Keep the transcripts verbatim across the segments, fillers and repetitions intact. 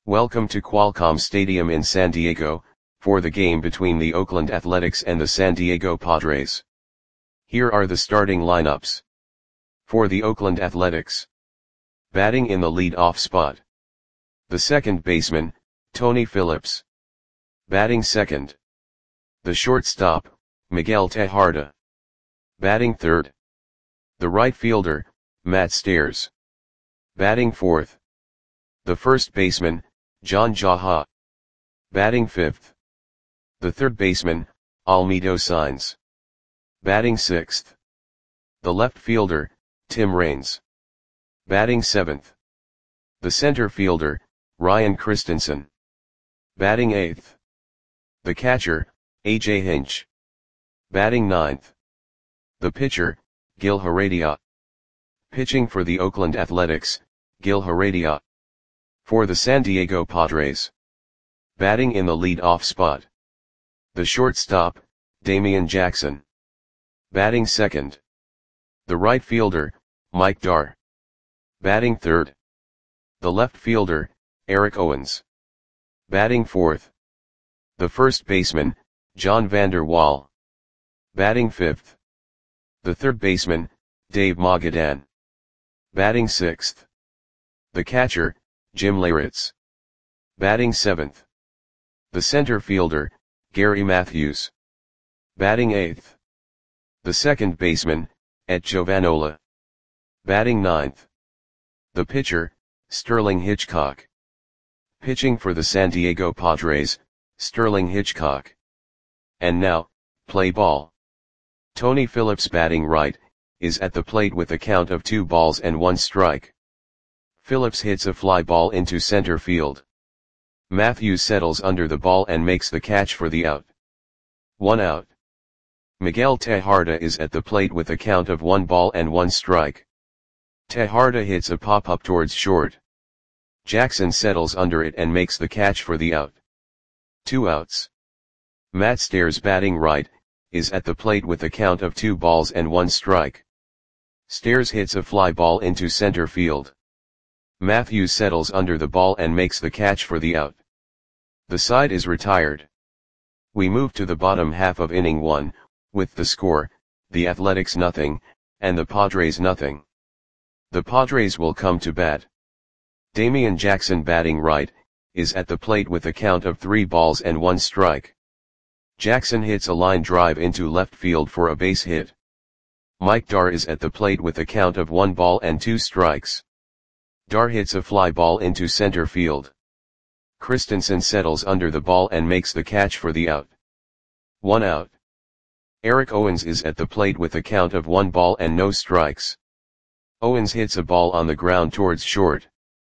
Welcome to Qualcomm Stadium in San Diego, for the game between the Oakland Athletics and the San Diego Padres. Here are the starting lineups. For the Oakland Athletics. Batting in the lead-off spot. The second baseman, Tony Phillips. Batting second. The shortstop, Miguel Tejada. Batting third. The right fielder, Matt Stairs. Batting fourth. The first baseman, John Jaha. Batting fifth. The third baseman, Almedo Saenz. Batting sixth. The left fielder, Tim Raines. Batting seventh. The center fielder, Ryan Christensen. Batting eighth. The catcher, A J Hinch. Batting ninth. The pitcher, Gil Heredia. Pitching for the Oakland Athletics, Gil Heredia. For the San Diego Padres. Batting in the lead-off spot. The shortstop, Damian Jackson. Batting second. The right fielder, Mike Dar. Batting third. The left fielder, Eric Owens. Batting fourth. The first baseman, John Vander Wal. Batting fifth. The third baseman, Dave Magadan. Batting sixth. The catcher, Jim Leyritz. Batting seventh. The center fielder, Gary Matthews. Batting eighth. The second baseman, Ed Giovanola. Batting ninth. The pitcher, Sterling Hitchcock. Pitching for the San Diego Padres, Sterling Hitchcock. And now, play ball. Tony Phillips batting right, is at the plate with a count of two balls and one strike. Phillips hits a fly ball into center field. Matthews settles under the ball and makes the catch for the out. One out. Miguel Tejada is at the plate with a count of one ball and one strike. Tejada hits a pop-up towards short. Jackson settles under it and makes the catch for the out. Two outs. Matt Stairs batting right, is at the plate with a count of two balls and one strike. Stairs hits a fly ball into center field. Matthews settles under the ball and makes the catch for the out. The side is retired. We move to the bottom half of inning one, with the score, the Athletics nothing, and the Padres nothing. The Padres will come to bat. Damian Jackson batting right, is at the plate with a count of three balls and one strike. Jackson hits a line drive into left field for a base hit. Mike Dar is at the plate with a count of one ball and two strikes. Dar hits a fly ball into center field. Christensen settles under the ball and makes the catch for the out. One out. Eric Owens is at the plate with a count of one ball and no strikes. Owens hits a ball on the ground towards short.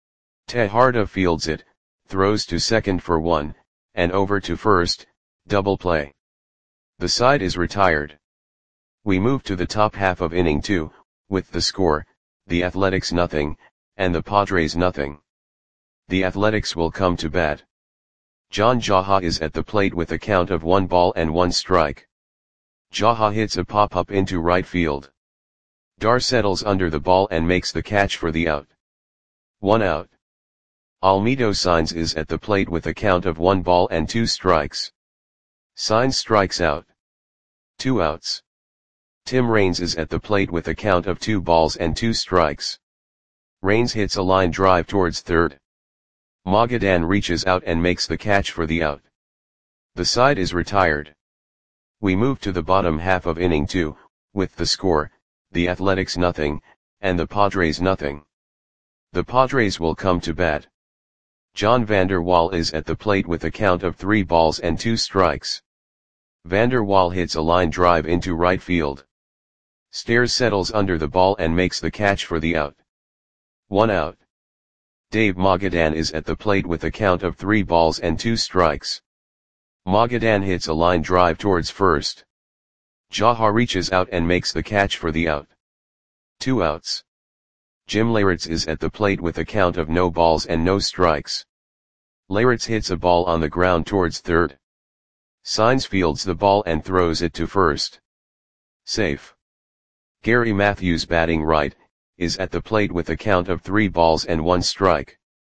Tejada fields it, throws to second for one, and over to first, double play. The side is retired. We move to the top half of inning two, with the score, the Athletics nothing, and the Padres nothing. The Athletics will come to bat. John Jaha is at the plate with a count of one ball and one strike. Jaha hits a pop-up into right field. Dar settles under the ball and makes the catch for the out. One out. Almedo Saenz is at the plate with a count of one ball and two strikes. Saenz strikes out. Two outs. Tim Raines is at the plate with a count of two balls and two strikes. Raines hits a line drive towards third. Magadan reaches out and makes the catch for the out. The side is retired. We move to the bottom half of inning two, with the score, the Athletics nothing, and the Padres nothing. The Padres will come to bat. John Vander Wal is at the plate with a count of three balls and two strikes. Vander Wal hits a line drive into right field. Stairs settles under the ball and makes the catch for the out. One out. Dave Magadan is at the plate with a count of three balls and two strikes. Magadan hits a line drive towards first. Jaha reaches out and makes the catch for the out. Two outs. Jim Leyritz is at the plate with a count of no balls and no strikes. Leyritz hits a ball on the ground towards third. Saenz fields the ball and throws it to first. Safe. Gary Matthews batting right, is at the plate with a count of three balls and one strike.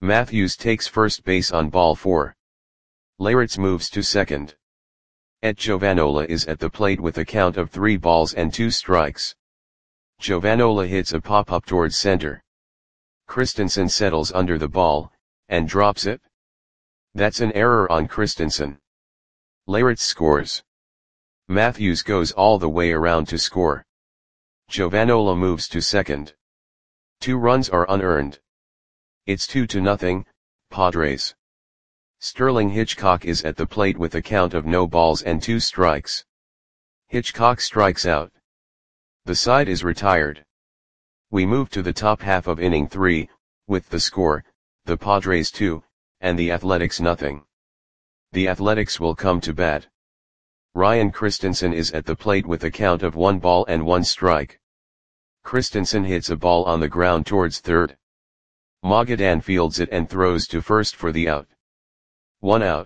Matthews takes first base on ball four. Leyritz moves to second. Et Giovanola is at the plate with a count of three balls and two strikes. Giovanola hits a pop-up towards center. Christensen settles under the ball, and drops it. That's an error on Christensen. Leyritz scores. Matthews goes all the way around to score. Giovanola moves to second. Two runs are unearned. It's two to nothing, Padres. Sterling Hitchcock is at the plate with a count of no balls and two strikes. Hitchcock strikes out. The side is retired. We move to the top half of inning three, with the score, the Padres two, and the Athletics nothing. The Athletics will come to bat. Ryan Christensen is at the plate with a count of one ball and one strike. Christensen hits a ball on the ground towards third. Magadan fields it and throws to first for the out. One out.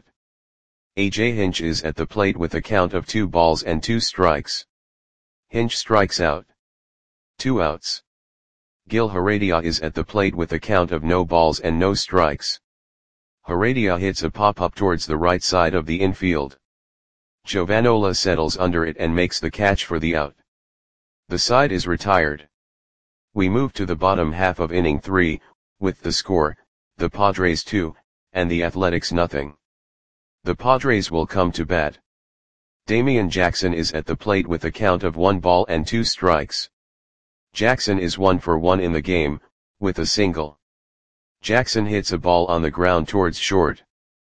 A J Hinch is at the plate with a count of two balls and two strikes. Hinch strikes out. Two outs. Gil Heredia is at the plate with a count of no balls and no strikes. Heredia hits a pop-up towards the right side of the infield. Giovanola settles under it and makes the catch for the out. The side is retired. We move to the bottom half of inning three, with the score, the Padres two, and the Athletics nothing. The Padres will come to bat. Damian Jackson is at the plate with a count of one ball and two strikes. Jackson is one for one in the game, with a single. Jackson hits a ball on the ground towards short.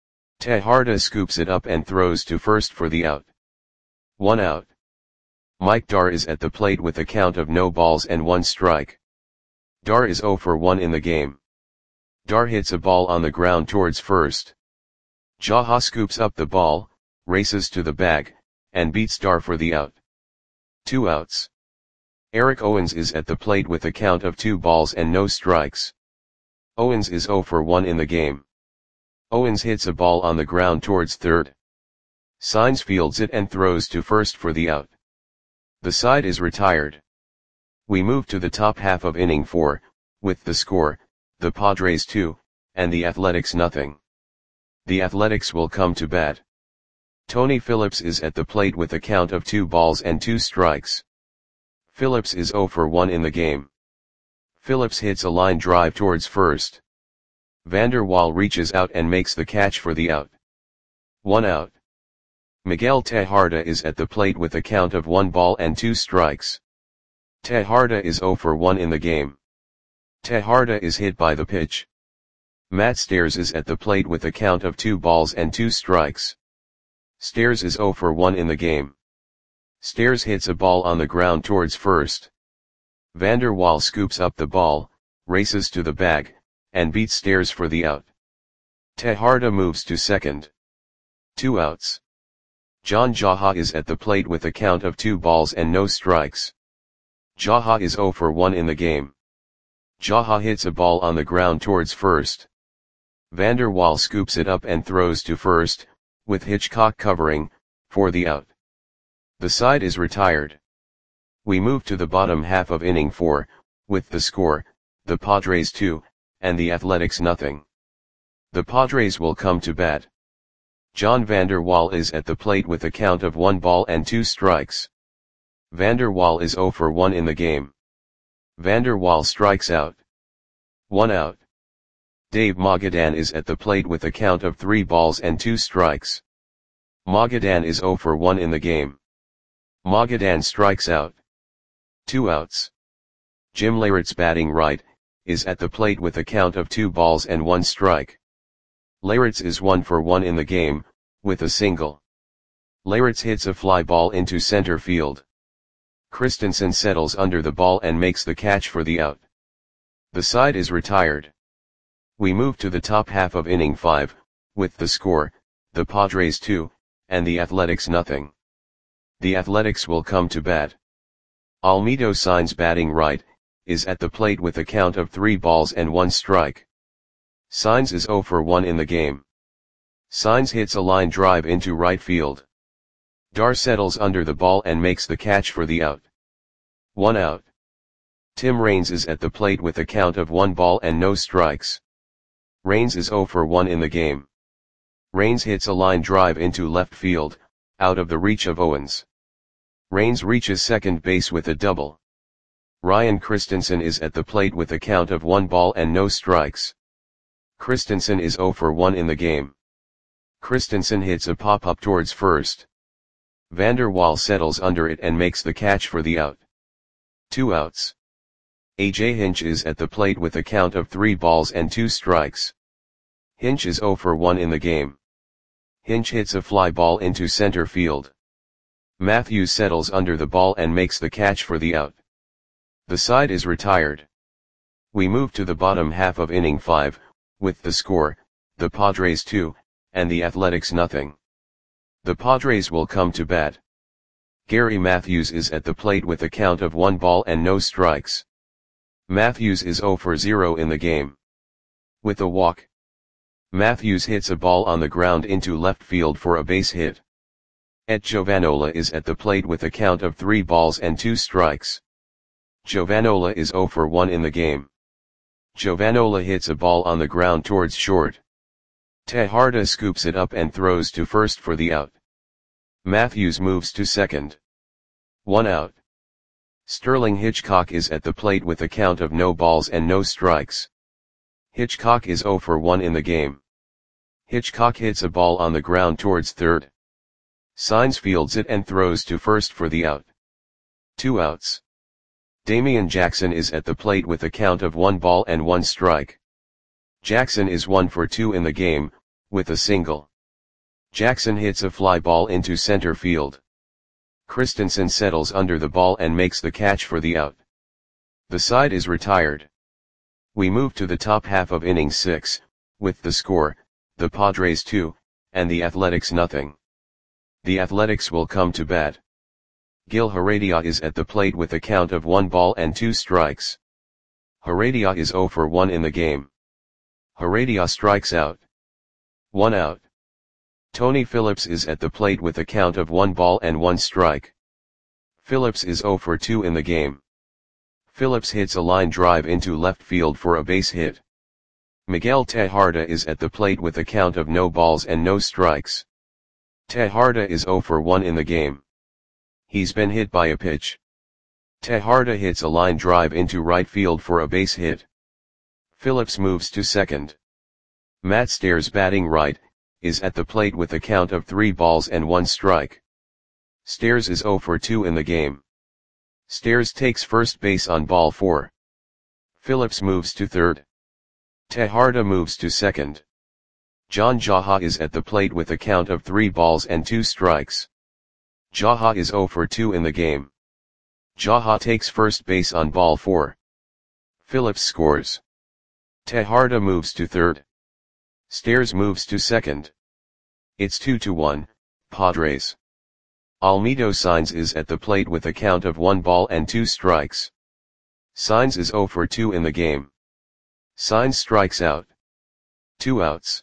Tejada scoops it up and throws to first for the out. One out. Mike Dar is at the plate with a count of no balls and one strike. Dar is zero for one in the game. Dar hits a ball on the ground towards first. Jaha scoops up the ball, races to the bag, and beats Dar for the out. Two outs. Eric Owens is at the plate with a count of two balls and no strikes. Owens is zero for one in the game. Owens hits a ball on the ground towards third. Saenz fields it and throws to first for the out. The side is retired. We move to the top half of inning four, with the score, the Padres two, and the Athletics nothing. The Athletics will come to bat. Tony Phillips is at the plate with a count of two balls and two strikes. Phillips is zero for one in the game. Phillips hits a line drive towards first. Vander Waal reaches out and makes the catch for the out. One out. Miguel Tejada is at the plate with a count of one ball and two strikes. Tejada is zero for one in the game. Tejada is hit by the pitch. Matt Stairs is at the plate with a count of two balls and two strikes. Stairs is zero for one in the game. Stairs hits a ball on the ground towards first. Vander Waal scoops up the ball, races to the bag, and beats Stairs for the out. Tejada moves to second. Two outs. John Jaha is at the plate with a count of two balls and no strikes. Jaha is zero for one in the game. Jaha hits a ball on the ground towards first. Vander Waal scoops it up and throws to first, with Hitchcock covering, for the out. The side is retired. We move to the bottom half of inning four, with the score, the Padres two, and the Athletics nothing. The Padres will come to bat. John Vander Waal is at the plate with a count of one ball and two strikes. Vander Waal is zero for one in the game. Vander Waal strikes out. One out. Dave Magadan is at the plate with a count of three balls and two strikes. Magadan is zero for one in the game. Magadan strikes out. Two outs. Jim Leyritz batting right, is at the plate with a count of two balls and one strike. Leyritz is one for one in the game, with a single. Leyritz hits a fly ball into center field. Christensen settles under the ball and makes the catch for the out. The side is retired. We move to the top half of inning five, with the score, the Padres two, and the Athletics nothing. The Athletics will come to bat. Almedo Saenz batting right, is at the plate with a count of three balls and one strike. Saenz is zero for one in the game. Saenz hits a line drive into right field. Dar settles under the ball and makes the catch for the out. One out. Tim Raines is at the plate with a count of one ball and no strikes. Raines is zero for one in the game. Raines hits a line drive into left field, out of the reach of Owens. Raines reaches second base with a double. Ryan Christensen is at the plate with a count of one ball and no strikes. Christensen is zero for one in the game. Christensen hits a pop-up towards first. Vander Waal settles under it and makes the catch for the out. Two outs. A J Hinch is at the plate with a count of three balls and two strikes. Hinch is zero for one in the game. Hinch hits a fly ball into center field. Matthews settles under the ball and makes the catch for the out. The side is retired. We move to the bottom half of inning five, with the score, the Padres two, and the Athletics nothing. The Padres will come to bat. Gary Matthews is at the plate with a count of one ball and no strikes. Matthews is zero for zero in the game. With a walk, Matthews hits a ball on the ground into left field for a base hit. Et Giovanola is at the plate with a count of three balls and two strikes. Giovanola is zero for one in the game. Giovanola hits a ball on the ground towards short. Tejada scoops it up and throws to first for the out. Matthews moves to second. One out. Sterling Hitchcock is at the plate with a count of no balls and no strikes. Hitchcock is zero for one in the game. Hitchcock hits a ball on the ground towards third. Saenz fields it and throws to first for the out. Two outs. Damian Jackson is at the plate with a count of one ball and one strike. Jackson is one for two in the game, with a single. Jackson hits a fly ball into center field. Christensen settles under the ball and makes the catch for the out. The side is retired. We move to the top half of inning six, with the score, the Padres two, and the Athletics nothing. The Athletics will come to bat. Gil Heredia is at the plate with a count of one ball and two strikes. Heredia is zero for one in the game. Heredia strikes out. One out. Tony Phillips is at the plate with a count of one ball and one strike. Phillips is zero for two in the game. Phillips hits a line drive into left field for a base hit. Miguel Tejada is at the plate with a count of no balls and no strikes. Tejada is zero for one in the game. He's been hit by a pitch. Tejada hits a line drive into right field for a base hit. Phillips moves to second. Matt Stairs, batting right, is at the plate with a count of three balls and one strike. Stairs is zero for two in the game. Stairs takes first base on ball four. Phillips moves to third. Tejada moves to second. John Jaha is at the plate with a count of three balls and two strikes. Jaha is zero for two in the game. Jaha takes first base on ball four. Phillips scores. Tejada moves to third. Stairs moves to second. It's two to one, Padres. Almedo Saenz is at the plate with a count of one ball and two strikes. Saenz is zero for two in the game. Saenz strikes out. Two outs.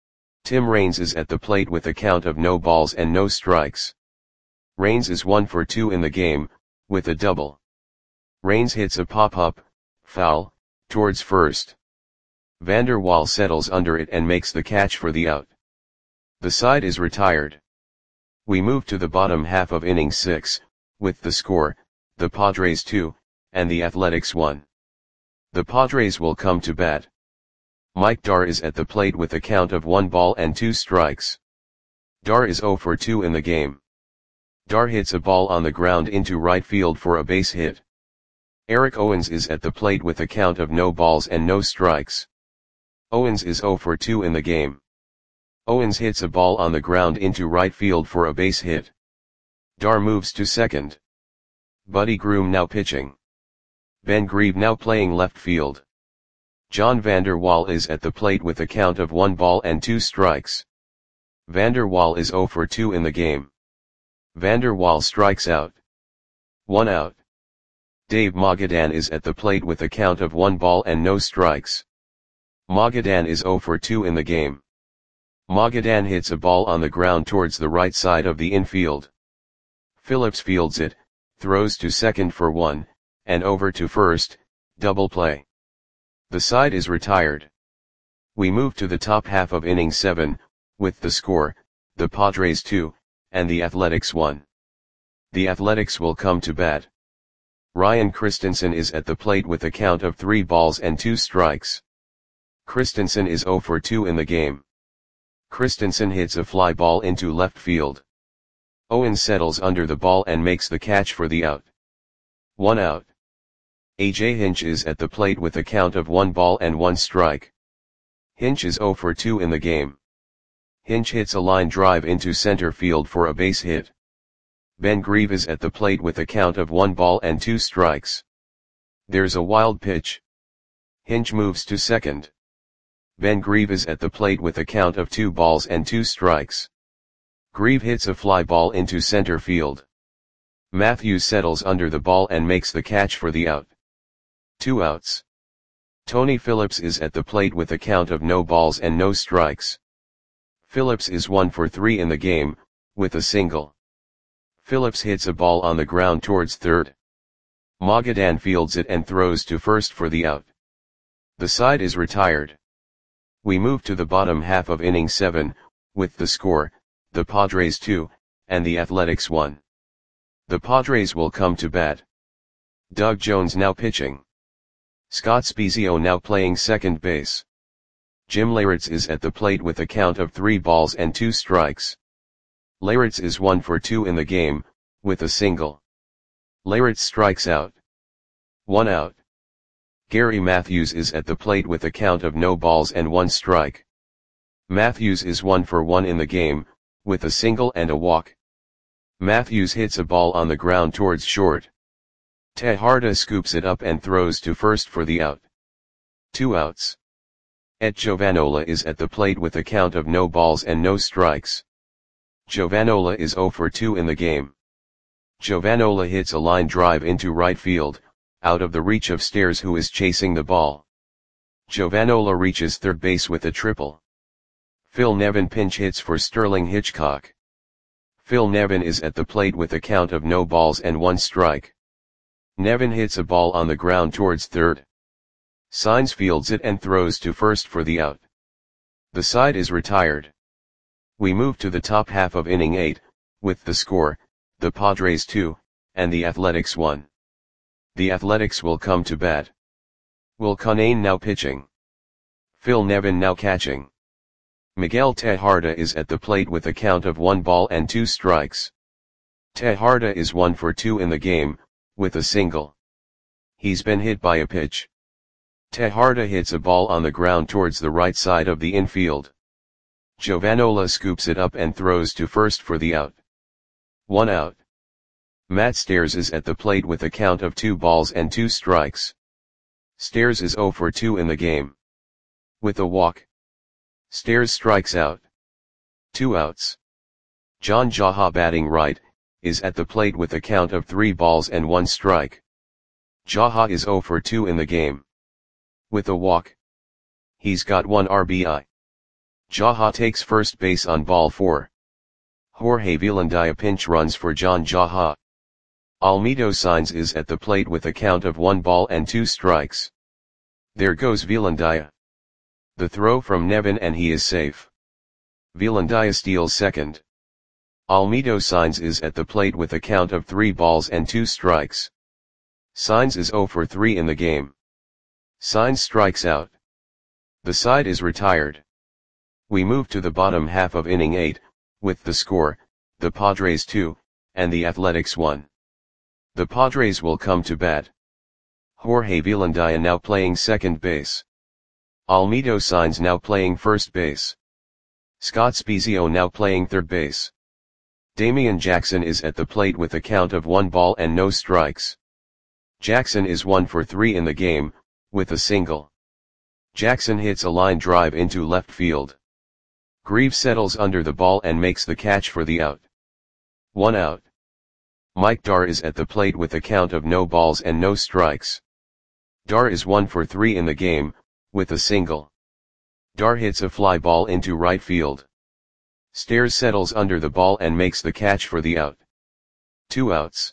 Tim Raines is at the plate with a count of no balls and no strikes. Raines is one for two in the game, with a double. Raines hits a pop-up, foul, towards first. Vander Waal settles under it and makes the catch for the out. The side is retired. We move to the bottom half of inning six, with the score, the Padres two, and the Athletics one. The Padres will come to bat. Mike Dar is at the plate with a count of one ball and two strikes. Dar is zero for two in the game. Dar hits a ball on the ground into right field for a base hit. Eric Owens is at the plate with a count of no balls and no strikes. Owens is zero for two in the game. Owens hits a ball on the ground into right field for a base hit. Dar moves to second. Buddy Groom now pitching. Ben Grieve now playing left field. John Vander Waal is at the plate with a count of one ball and two strikes. Vander Waal is zero for two in the game. Vander Waal strikes out. One out. Dave Magadan is at the plate with a count of one ball and no strikes. Magadan is zero for two in the game. Magadan hits a ball on the ground towards the right side of the infield. Phillips fields it, throws to second for one, and over to first, double play. The side is retired. We move to the top half of inning seven, with the score, the Padres two, and the Athletics one. The Athletics will come to bat. Ryan Christensen is at the plate with a count of three balls and two strikes. Christensen is zero for two in the game. Christensen hits a fly ball into left field. Owens settles under the ball and makes the catch for the out. One out. A J Hinch is at the plate with a count of one ball and one strike. Hinch is zero for two in the game. Hinch hits a line drive into center field for a base hit. Ben Grieve is at the plate with a count of one ball and two strikes. There's a wild pitch. Hinch moves to second. Ben Grieve is at the plate with a count of two balls and two strikes. Grieve hits a fly ball into center field. Matthews settles under the ball and makes the catch for the out. Two outs. Tony Phillips is at the plate with a count of no balls and no strikes. Phillips is one for three in the game, with a single. Phillips hits a ball on the ground towards third. Magadan fields it and throws to first for the out. The side is retired. We move to the bottom half of inning seven, with the score, the Padres two, and the Athletics one. The Padres will come to bat. Doug Jones now pitching. Scott Spiezio now playing second base. Jim Leyritz is at the plate with a count of three balls and two strikes. Leyritz is one for two in the game, with a single. Leyritz strikes out. One out. Gary Matthews is at the plate with a count of no balls and one strike. Matthews is one for one in the game, with a single and a walk. Matthews hits a ball on the ground towards short. Tejada scoops it up and throws to first for the out. Two outs. Et Giovanola is at the plate with a count of no balls and no strikes. Giovanola is zero for two in the game. Giovanola hits a line drive into right field, out of the reach of Stairs, who is chasing the ball. Giovanola reaches third base with a triple. Phil Nevin pinch hits for Sterling Hitchcock. Phil Nevin is at the plate with a count of no balls and one strike. Nevin hits a ball on the ground towards third. Saenz fields it and throws to first for the out. The side is retired. We move to the top half of inning eight, with the score, the Padres two, and the Athletics one. The Athletics will come to bat. Will Cunane now pitching. Phil Nevin now catching. Miguel Tejada is at the plate with a count of one ball and two strikes. Tejada is one for two in the game, with a single. He's been hit by a pitch. Tejada hits a ball on the ground towards the right side of the infield. Giovanola scoops it up and throws to first for the out. One out. Matt Stairs is at the plate with a count of two balls and two strikes. Stairs is zero for two in the game. With a walk. Stairs strikes out. Two outs. John Jaha, batting right, is at the plate with a count of three balls and one strike. Jaha is zero for two in the game. With a walk. He's got one R B I. Jaha takes first base on ball four. Jorge Villandia pinch runs for John Jaha. Almedo Saenz is at the plate with a count of one ball and two strikes. There goes Villandia. The throw from Nevin and he is safe. Villandia steals second. Almedo Saenz is at the plate with a count of three balls and two strikes. Saenz is zero for three in the game. Saenz strikes out. The side is retired. We move to the bottom half of inning eight, with the score, the Padres two, and the Athletics one. The Padres will come to bat. Jorge Villandia now playing second base. Almedo Saenz now playing first base. Scott Spiezio now playing third base. Damian Jackson is at the plate with a count of one ball and no strikes. Jackson is one for three in the game, with a single. Jackson hits a line drive into left field. Grieve settles under the ball and makes the catch for the out. One out. Mike Dar is at the plate with a count of no balls and no strikes. Dar is one for three in the game, with a single. Dar hits a fly ball into right field. Stairs settles under the ball and makes the catch for the out. Two outs.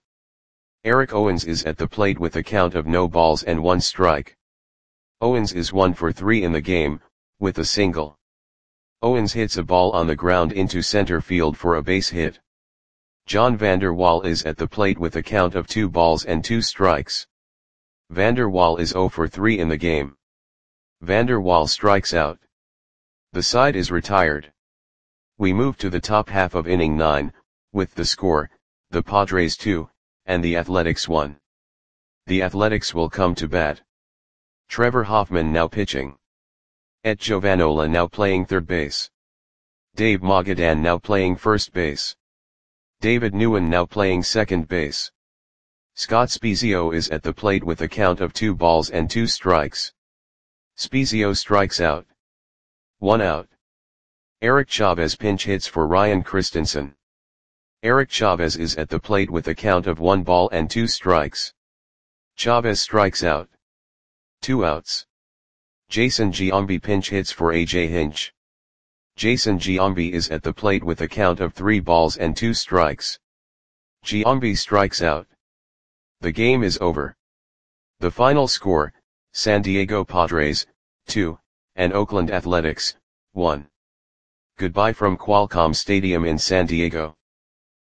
Eric Owens is at the plate with a count of no balls and one strike. Owens is one for three in the game, with a single. Owens hits a ball on the ground into center field for a base hit. John Vander Wal is at the plate with a count of two balls and two strikes. Vander Wal is zero for three in the game. Vander Wal strikes out. The side is retired. We move to the top half of inning nine, with the score, the Padres two, and the Athletics one. The Athletics will come to bat. Trevor Hoffman now pitching. Et Giovanola now playing third base. Dave Magadan now playing first base. David Nguyen now playing second base. Scott Spiezio is at the plate with a count of two balls and two strikes. Spiezio strikes out. One out. Eric Chavez pinch hits for Ryan Christensen. Eric Chavez is at the plate with a count of one ball and two strikes. Chavez strikes out. Two outs. Jason Giambi pinch hits for A J Hinch. Jason Giambi is at the plate with a count of three balls and two strikes. Giambi strikes out. The game is over. The final score, San Diego Padres, two, and Oakland Athletics, one. Goodbye from Qualcomm Stadium in San Diego.